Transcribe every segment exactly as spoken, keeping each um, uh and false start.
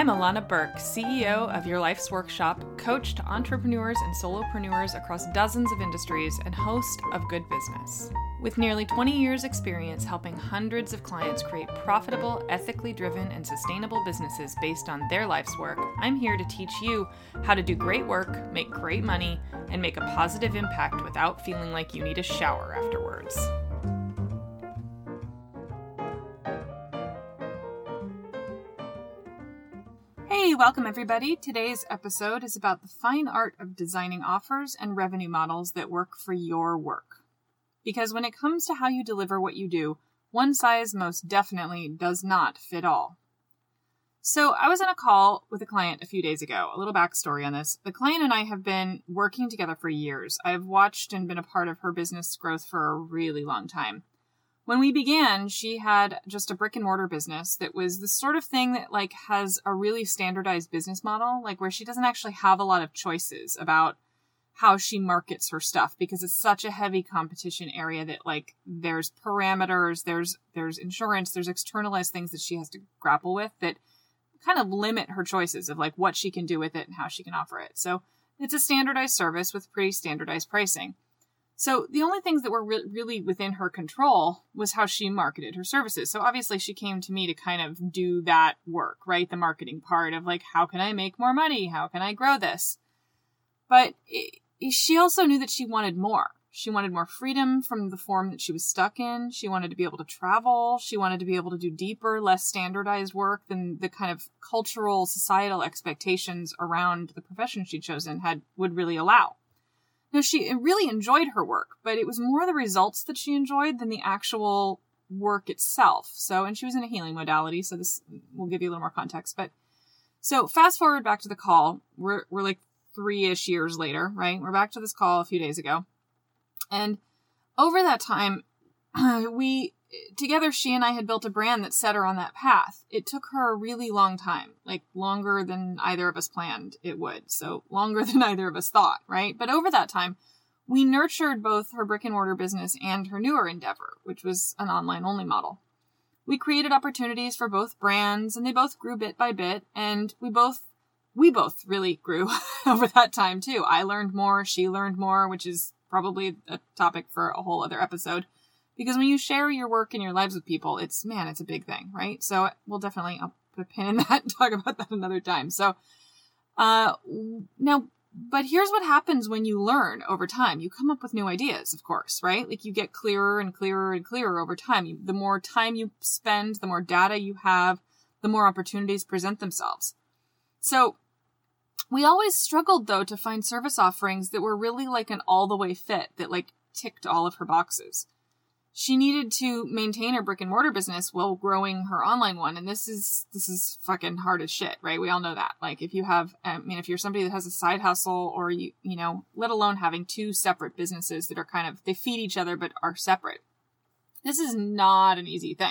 Alana Burke, C E O of Your Life's Workshop, coach to entrepreneurs and solopreneurs across dozens of industries, and host of Good Business. With nearly twenty years experience helping hundreds of clients create profitable, ethically driven, and sustainable businesses based on their life's work, I'm here to teach you how to do great work, make great money, and make a positive impact without feeling like you need a shower afterwards. Hey, welcome everybody. Today's episode is about the fine art of designing offers and revenue models that work for your work. Because when it comes to how you deliver what you do, one size most definitely does not fit all. So I was on a call with a client a few days ago. A little backstory on this. The client and I have been working together for years. I've watched and been a part of her business growth for a really long time. When we began, she had just a brick and mortar business that was the sort of thing that like has a really standardized business model, like where she doesn't actually have a lot of choices about how she markets her stuff because it's such a heavy competition area that like there's parameters, there's, there's insurance, there's externalized things that she has to grapple with that kind of limit her choices of like what she can do with it and how she can offer it. So it's a standardized service with pretty standardized pricing. So the only things that were re- really within her control was how she marketed her services. So obviously she came to me to kind of do that work, right? The marketing part of like, how can I make more money? How can I grow this? But it, she also knew that she wanted more. She wanted more freedom from the form that she was stuck in. She wanted to be able to travel. She wanted to be able to do deeper, less standardized work than the kind of cultural, societal expectations around the profession she'd chosen had would really allow. Now, she really enjoyed her work, but it was more the results that she enjoyed than the actual work itself. So, and she was in a healing modality, so this will give you a little more context. But so fast forward back to the call. We're, we're like three-ish years later, right? We're back to this call a few days ago. And over that time, we, together, she and I had built a brand that set her on that path. It took her a really long time, like longer than either of us planned it would. So longer than either of us thought, right? But over that time, we nurtured both her brick and mortar business and her newer endeavor, which was an online only model. We created opportunities for both brands and they both grew bit by bit. And we both, we both really grew over that time too. I learned more. She learned more, which is probably a topic for a whole other episode. Because when you share your work and your lives with people, it's, man, it's a big thing, right? So we'll definitely, I'll put a pin in that and talk about that another time. So, uh, now, but here's what happens when you learn over time. You come up with new ideas, of course, right? Like you get clearer and clearer and clearer over time. You, the more time you spend, the more data you have, the more opportunities present themselves. So we always struggled though to find service offerings that were really like an all the way fit that like ticked all of her boxes. She needed to maintain her brick and mortar business while growing her online one. And this is, this is fucking hard as shit, right? We all know that. Like if you have, I mean, if you're somebody that has a side hustle or you, you know, let alone having two separate businesses that are kind of, they feed each other, but are separate. This is not an easy thing.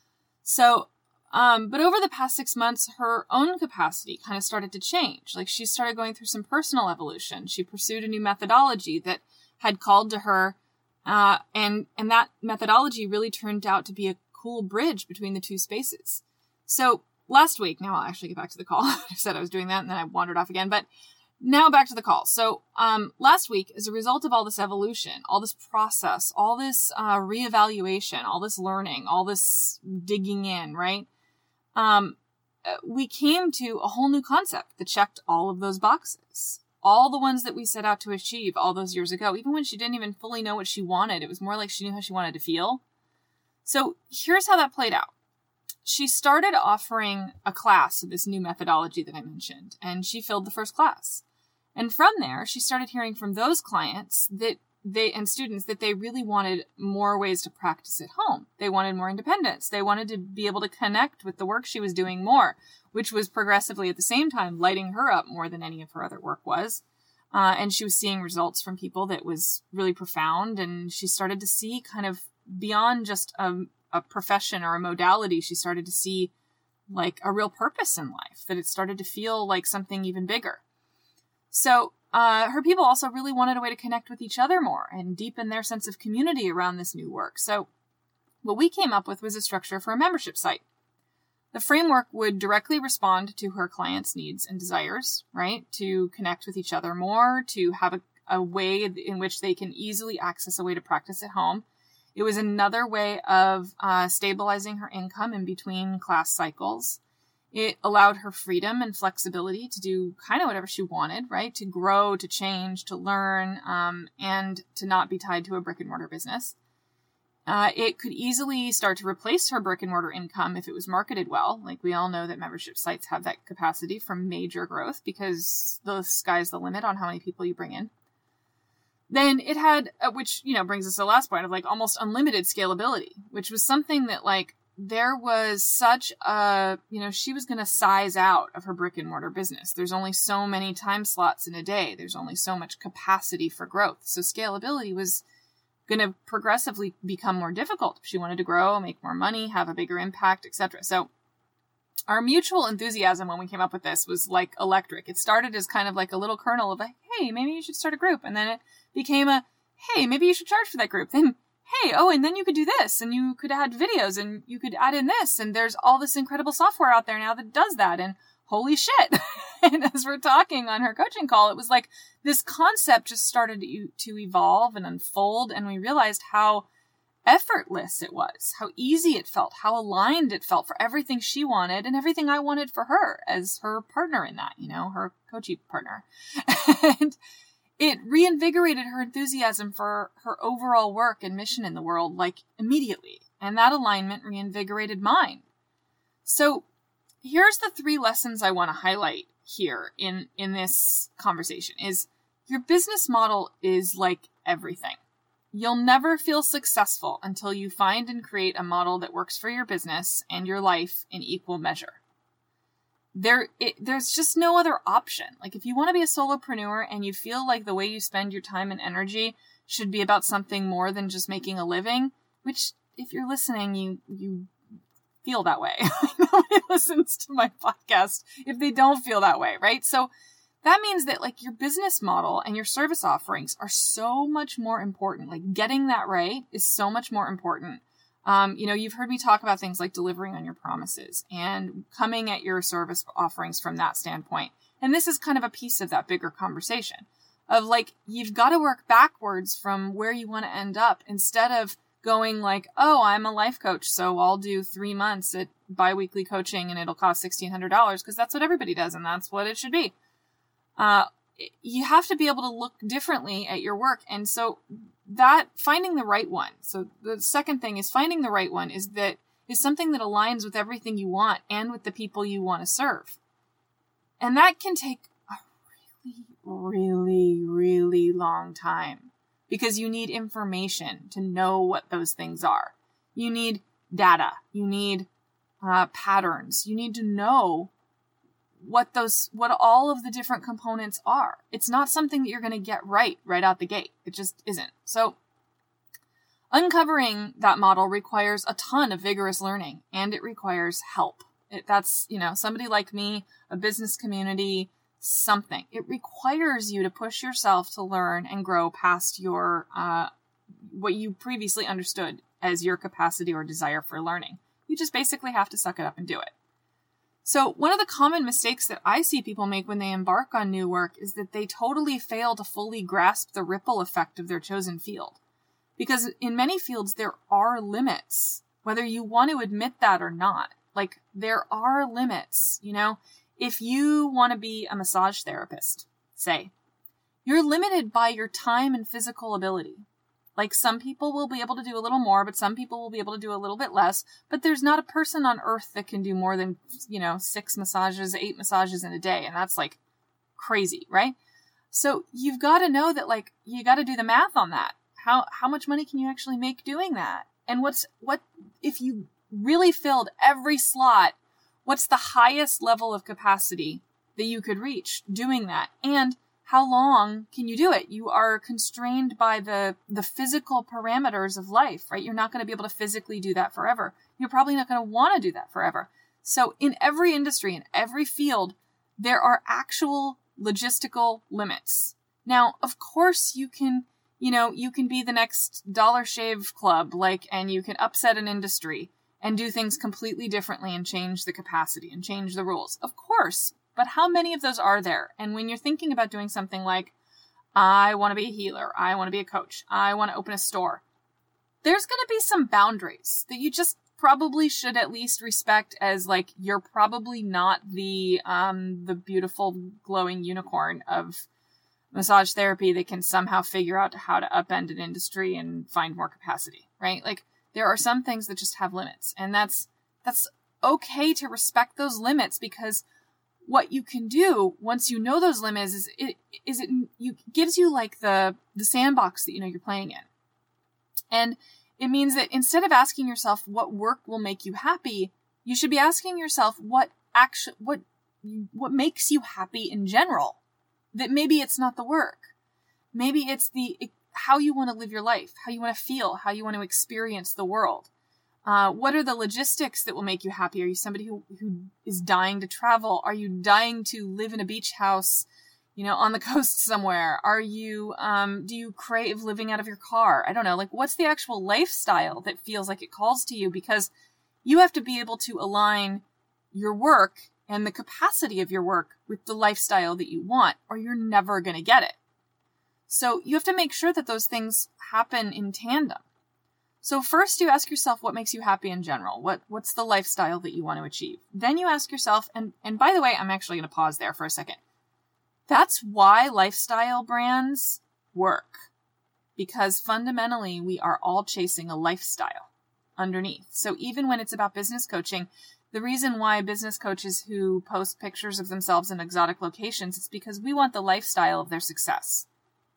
So, um, but over the past six months, her own capacity kind of started to change. Like she started going through some personal evolution. She pursued a new methodology that had called to her. Uh, and, and that methodology really turned out to be a cool bridge between the two spaces. So last week, now I'll actually get back to the call. I said I was doing that and then I wandered off again, but now back to the call. So, um, last week, as a result of all this evolution, all this process, all this, uh, reevaluation, all this learning, all this digging in, right? Um, we came to a whole new concept that checked all of those boxes. All the ones that we set out to achieve all those years ago, even when she didn't even fully know what she wanted. It was more like she knew how she wanted to feel. So here's how that played out. She started offering a class of this new methodology that I mentioned, and she filled the first class. And from there, she started hearing from those clients that they and students that they really wanted more ways to practice at home. They wanted more independence. They wanted to be able to connect with the work she was doing more, which was progressively at the same time lighting her up more than any of her other work was. Uh, and she was seeing results from people that was really profound. And she started to see kind of beyond just a, a profession or a modality. She started to see like a real purpose in life, that it started to feel like something even bigger. So uh, her people also really wanted a way to connect with each other more and deepen their sense of community around this new work. So what we came up with was a structure for a membership site. The framework would directly respond to her clients' needs and desires, right? To connect with each other more, to have a, a way in which they can easily access a way to practice at home. It was another way of uh, stabilizing her income in between class cycles. It allowed her freedom and flexibility to do kind of whatever she wanted, right? To grow, to change, to learn, um, and to not be tied to a brick and mortar business. Uh, it could easily start to replace her brick and mortar income if it was marketed well. Like we all know that membership sites have that capacity for major growth because the sky's the limit on how many people you bring in. Then it had, uh, which, you know, brings us to the last point of like almost unlimited scalability, which was something that like there was such a, you know, she was going to size out of her brick and mortar business. There's only so many time slots in a day. There's only so much capacity for growth. So scalability was going to progressively become more difficult if she wanted to grow, make more money, have a bigger impact, et cetera. So our mutual enthusiasm when we came up with this was like electric. It started as kind of like a little kernel of like, hey, maybe you should start a group. And then it became a, hey, maybe you should charge for that group. Then, hey, oh, and then you could do this and you could add videos and you could add in this. And there's all this incredible software out there now that does that. And holy shit. And as we're talking on her coaching call, it was like this concept just started to, to evolve and unfold. And we realized how effortless it was, how easy it felt, how aligned it felt for everything she wanted and everything I wanted for her as her partner in that, you know, her coaching partner. And it reinvigorated her enthusiasm for her overall work and mission in the world, like immediately. And that alignment reinvigorated mine. So here's the three lessons I want to highlight here in, in this conversation is your business model is like everything. You'll never feel successful until you find and create a model that works for your business and your life in equal measure. There, it, there's just no other option. Like if you want to be a solopreneur and you feel like the way you spend your time and energy should be about something more than just making a living, which if you're listening, you, you feel that way. Nobody listens to my podcast if they don't feel that way, right? So that means that like your business model and your service offerings are so much more important. Like getting that right is so much more important. Um, you know, you've heard me talk about things like delivering on your promises and coming at your service offerings from that standpoint. And this is kind of a piece of that bigger conversation of like, you've got to work backwards from where you want to end up instead of going like, oh, I'm a life coach, so I'll do three months at biweekly coaching and it'll cost sixteen hundred dollars because that's what everybody does and that's what it should be. Uh, you have to be able to look differently at your work. And so that finding the right one. So the second thing is finding the right one is that is something that aligns with everything you want and with the people you want to serve. And that can take a really, really, really long time because you need information to know what those things are. You need data. You need uh, patterns. You need to know what those, what all of the different components are. It's not something that you're going to get right, right out the gate. It just isn't. So uncovering that model requires a ton of vigorous learning and it requires help. It, that's, you know, somebody like me, a business community, something. It requires you to push yourself to learn and grow past your, uh, what you previously understood as your capacity or desire for learning. You just basically have to suck it up and do it. So one of the common mistakes that I see people make when they embark on new work is that they totally fail to fully grasp the ripple effect of their chosen field. Because in many fields, there are limits, whether you want to admit that or not. Like, there are limits, you know? If you want to be a massage therapist, say, you're limited by your time and physical ability. Like some people will be able to do a little more, but some people will be able to do a little bit less. But there's not a person on earth that can do more than, you know, six massages, eight massages in a day. And that's like crazy, right? So you've got to know that like, you got to do the math on that. How, how much money can you actually make doing that? And what's, what, if you really filled every slot, what's the highest level of capacity that you could reach doing that? And how long can you do it? You are constrained by the, the physical parameters of life, right? You're not going to be able to physically do that forever. You're probably not going to want to do that forever. So in every industry, in every field, there are actual logistical limits. Now, of course, you can, you know, you can be the next Dollar Shave Club, like, and you can upset an industry and do things completely differently and change the capacity and change the rules? Of course. But how many of those are there? And when you're thinking about doing something like, I want to be a healer, I want to be a coach, I want to open a store, there's going to be some boundaries that you just probably should at least respect, as like, you're probably not the um the beautiful glowing unicorn of massage therapy that can somehow figure out how to upend an industry and find more capacity, right? Like, there are some things that just have limits, and that's that's okay to respect those limits, because what you can do once you know those limits is it is it you gives you like the the sandbox that you know you're playing in. And it means that instead of asking yourself what work will make you happy, you should be asking yourself what action what what makes you happy in general. That maybe it's not the work. Maybe it's the how you want to live your life, how you want to feel, how you want to experience the world. Uh, what are the logistics that will make you happy? Are you somebody who, who is dying to travel? Are you dying to live in a beach house, you know, on the coast somewhere? Are you, um, do you crave living out of your car? I don't know. Like, what's the actual lifestyle that feels like it calls to you? Because you have to be able to align your work and the capacity of your work with the lifestyle that you want, or you're never going to get it. So you have to make sure that those things happen in tandem. So first you ask yourself what makes you happy in general. What what's the lifestyle that you want to achieve? Then you ask yourself, and, and by the way, I'm actually going to pause there for a second. That's why lifestyle brands work. Because fundamentally, we are all chasing a lifestyle underneath. So even when it's about business coaching, the reason why business coaches who post pictures of themselves in exotic locations is because we want the lifestyle of their success.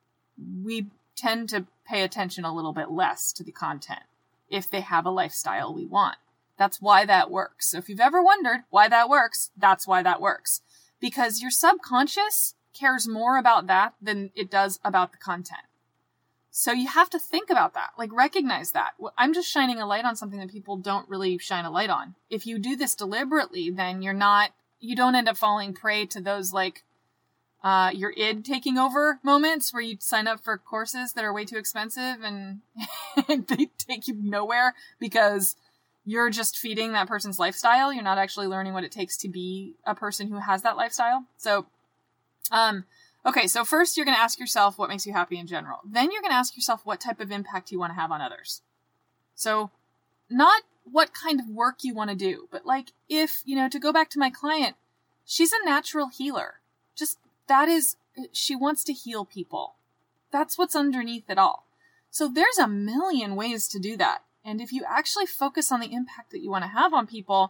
We tend to pay attention a little bit less to the content if they have a lifestyle we want. That's why that works. So if you've ever wondered why that works, that's why that works. Because your subconscious cares more about that than it does about the content. So you have to think about that, like recognize that. I'm just shining a light on something that people don't really shine a light on. If you do this deliberately, then you're not, you don't end up falling prey to those like uh, your id taking over moments where you sign up for courses that are way too expensive and, and they take you nowhere because you're just feeding that person's lifestyle. You're not actually learning what it takes to be a person who has that lifestyle. So, um, okay, so first you're going to ask yourself what makes you happy in general. Then you're going to ask yourself what type of impact you want to have on others. So not what kind of work you want to do, but like if, you know, to go back to my client, she's a natural healer. Just that is, she wants to heal people. That's what's underneath it all. So there's a million ways to do that. And if you actually focus on the impact that you want to have on people,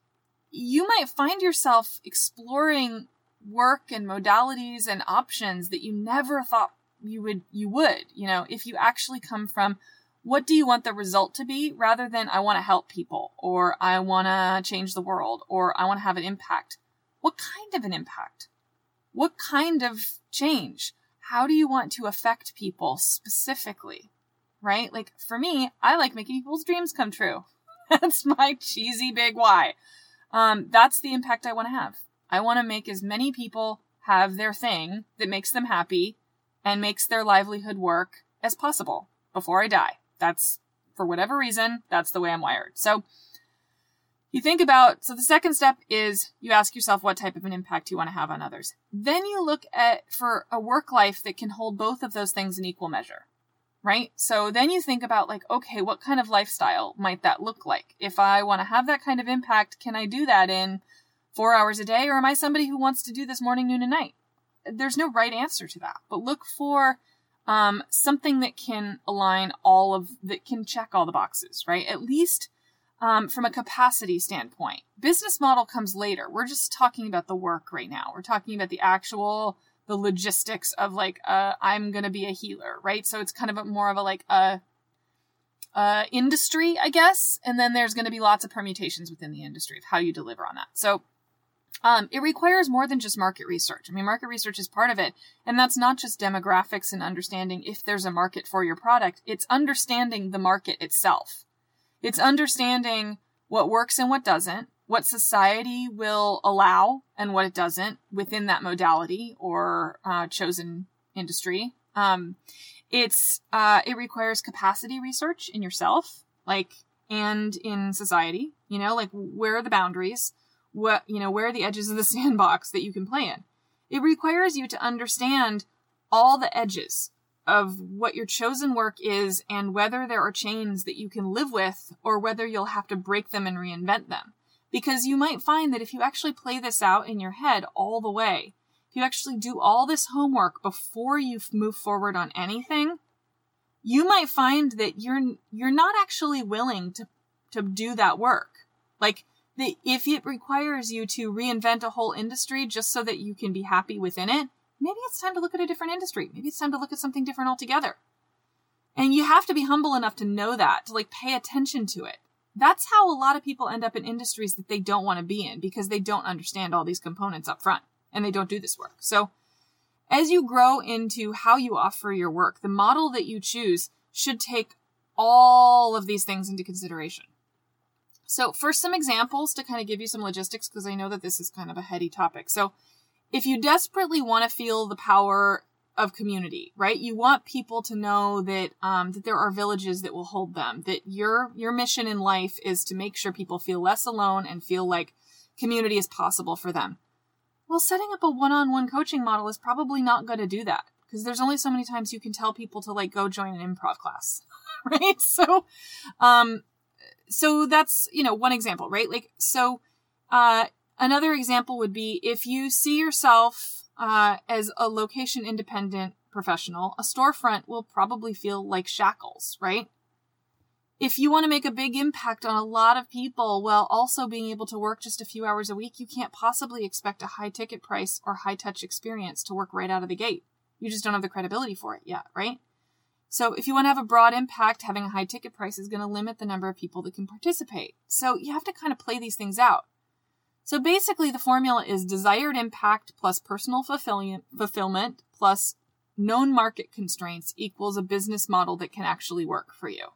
you might find yourself exploring work and modalities and options that you never thought you would, you would, you know, if you actually come from what do you want the result to be rather than I want to help people or I want to change the world or I want to have an impact. What kind of an impact? What kind of change? How do you want to affect people specifically? Right? Like for me, I like making people's dreams come true. That's my cheesy big why. Um, that's the impact I want to have. I want to make as many people have their thing that makes them happy and makes their livelihood work as possible before I die. That's, for whatever reason, that's the way I'm wired. So you think about, so the second step is you ask yourself what type of an impact you want to have on others. Then you look at for a work life that can hold both of those things in equal measure, right? So then you think about like, okay, what kind of lifestyle might that look like? If I want to have that kind of impact, can I do that in four hours a day? Or am I somebody who wants to do this morning, noon, and night? There's no right answer to that, but look for um, something that can align all of, that can check all the boxes, right? At least um, from a capacity standpoint. Business model comes later. We're just talking about the work right now. We're talking about the actual, the logistics of like, uh, I'm going to be a healer, right? So it's kind of a, more of a like a, uh, industry, I guess. And then there's going to be lots of permutations within the industry of how you deliver on that. So Um, it requires more than just market research. I mean, market research is part of it. And that's not just demographics and understanding if there's a market for your product. It's understanding the market itself. It's understanding what works and what doesn't, what society will allow and what it doesn't within that modality or uh, chosen industry. Um, it's uh, it requires capacity research in yourself. Like, and in society. You know, like where are the boundaries? What, you know, where are the edges of the sandbox that you can play in? It requires you to understand all the edges of what your chosen work is and whether there are chains that you can live with or whether you'll have to break them and reinvent them. Because you might find that if you actually play this out in your head all the way, if you actually do all this homework before you move forward on anything, you might find that you're you're not actually willing to, to do that work. Like, the, if it requires you to reinvent a whole industry just so that you can be happy within it, maybe it's time to look at a different industry. Maybe it's time to look at something different altogether. And you have to be humble enough to know that, to like pay attention to it. That's how a lot of people end up in industries that they don't want to be in because they don't understand all these components up front and they don't do this work. So as you grow into how you offer your work, the model that you choose should take all of these things into consideration. So for some examples to kind of give you some logistics, because I know that this is kind of a heady topic. So if you desperately want to feel the power of community, right? You want people to know that um, that there are villages that will hold them, that your your mission in life is to make sure people feel less alone and feel like community is possible for them. Well, setting up a one-on-one coaching model is probably not going to do that because there's only so many times you can tell people to like go join an improv class, right? So, um, so that's, you know, one example, right? Like, so, uh, another example would be if you see yourself uh, as a location independent professional, a storefront will probably feel like shackles, right? If you want to make a big impact on a lot of people while also being able to work just a few hours a week, you can't possibly expect a high ticket price or high touch experience to work right out of the gate. You just don't have the credibility for it yet, right? So if you want to have a broad impact, having a high ticket price is going to limit the number of people that can participate. So you have to kind of play these things out. So basically the formula is desired impact plus personal fulfillment plus known market constraints equals a business model that can actually work for you.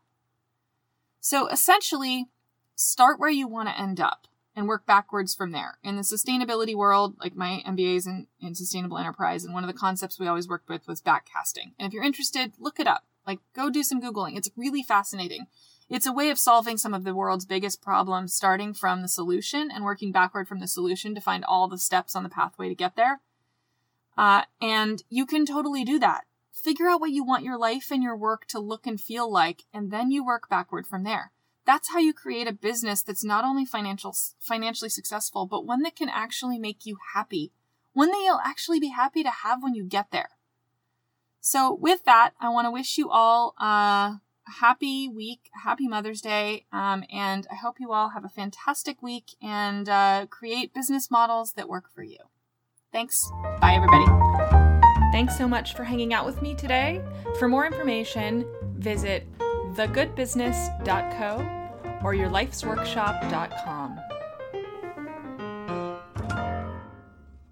So essentially, start where you want to end up and work backwards from there. In the sustainability world, like my M B A is in, in sustainable enterprise, and one of the concepts we always worked with was backcasting. And if you're interested, look it up. Like, go do some Googling. It's really fascinating. It's a way of solving some of the world's biggest problems, starting from the solution and working backward from the solution to find all the steps on the pathway to get there. Uh, and you can totally do that. Figure out what you want your life and your work to look and feel like, and then you work backward from there. That's how you create a business that's not only financial, financially successful, but one that can actually make you happy. One that you'll actually be happy to have when you get there. So with that, I want to wish you all uh, a happy week, a happy Mother's Day, um, and I hope you all have a fantastic week and uh, create business models that work for you. Thanks. Bye, everybody. Thanks so much for hanging out with me today. For more information, visit the good business dot co or your lifes workshop dot com.